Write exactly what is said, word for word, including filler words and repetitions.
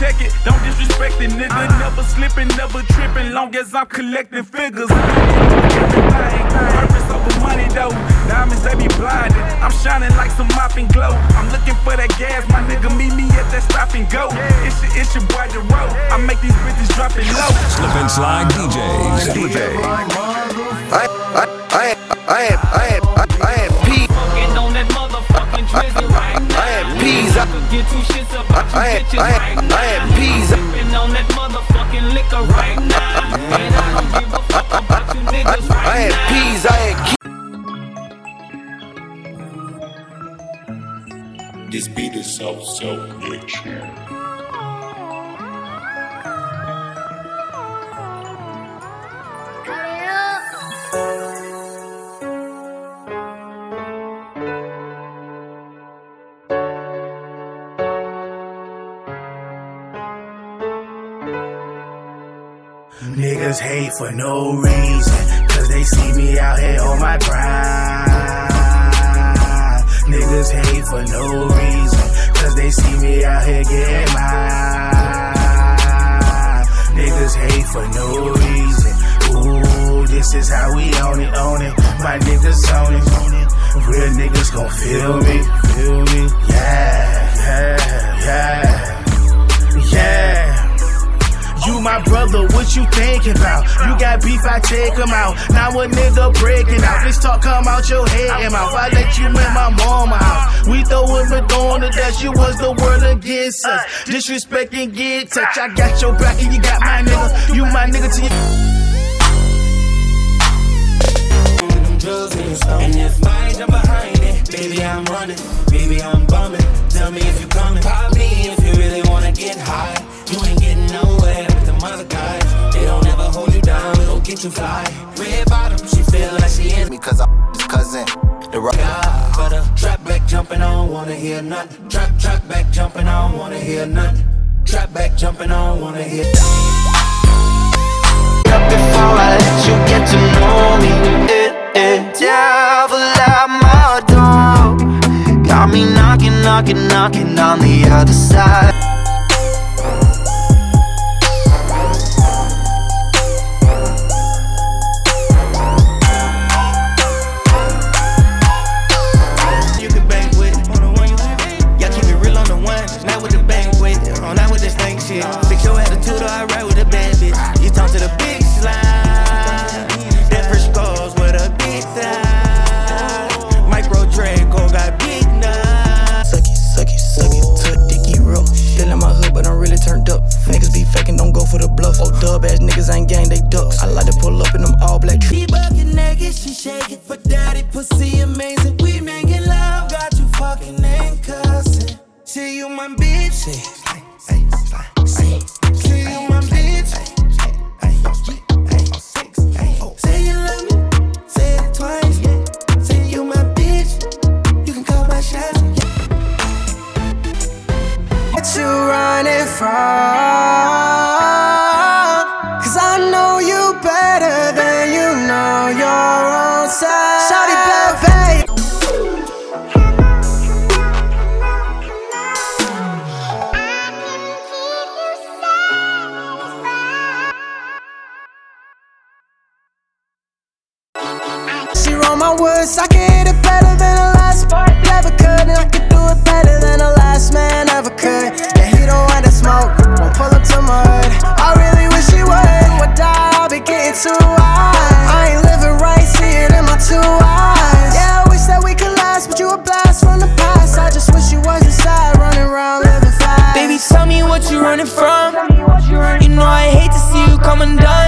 check it, don't disrespect it, nigga. Never slipping, never tripping, long as I'm collecting figures. Purpose over money though, diamonds they be blinded. I'm shining like some mopping glow. I'm looking for that gas, my nigga. Meet me at that stop and go. It's your, it's your boy the road. I make these bitches drop it low. Slip and slide D Js. D J. I I I I am I am I am P. On that motherfucking drizzy right now. I am P's. I could get two shits about you I am bitches I right am now. I am P's. Sipping on that motherfucking liquor right now. And I don't give a fuck about you niggas right I am P's. I am K. This beat is so, so rich. Niggas hate for no reason, cause they see me out here on my grind. Niggas hate for no reason, cause they see me out here getting mine. Niggas hate for no reason. Ooh, this is how we own it, own it. My niggas own it, own it. Real niggas gon' feel me, feel me. Yeah, yeah, yeah, yeah. You my brother, what you thinking about? You got beef, I take him out. Now a nigga breaking out. This talk come out your head and mouth. I let you in my mama house. We throwin' the door on the dash. You was the word against us. Disrespect and get touch. I got your back and you got my nigga. You my nigga to you. And if I jump behind it, baby I'm running, baby I'm bumming. Tell me if you coming, pop me if you really wanna get high. You ain't getting nowhere with the other guys. They don't ever hold you down, they don't get you fly. Red bottom, she feel like she in me cause I'm his cousin. The rock. Yeah, but a trap back jumping, I don't wanna hear nothing. Trap, trap back jumping, I don't wanna hear nothing. Trap back jumping, I don't wanna hear nothing. Before I let you get to know me, eh, eh. Devil at my door, got me knocking, knocking, knocking on the other side. You can bang with on the one you live. Y'all keep it real on the one, not with the bang with. On not with this thing shit. Fix your attitude or I ride with a bad bitch. You talk to the big slime. That first scores with a big thigh. Micro Draco got big nuts. Sucky, sucky, sucky, took dicky roll. Still in my hood, but I'm really turned up. Niggas be faking, don't go for the bluff. Old dub ass niggas ain't gang, they ducks. I like to pull up in them all black trees. She bucket naked, she shake it for daddy. Pussy amazing, we making love. Got you fucking and cussing. See you my bitch. See you my bitch. Say you love me, say it twice. Say you my bitch, you can call my shots. What you running from? Cause I know you better than you know your own self. Shawty bad babe. She roll my words, I can hit it better than the last part. Never could, and I could do it better than the last man ever could. Yeah, he don't want to smoke, won't pull up to my hood. I really wish he would. Would die, I'll be getting too high. I ain't living right, see it in my two eyes. Yeah, I wish that we could last, but you a blast from the past. I just wish you wasn't sad, running around living fast. Baby, tell me what you running from. You know I hate to see you come undone.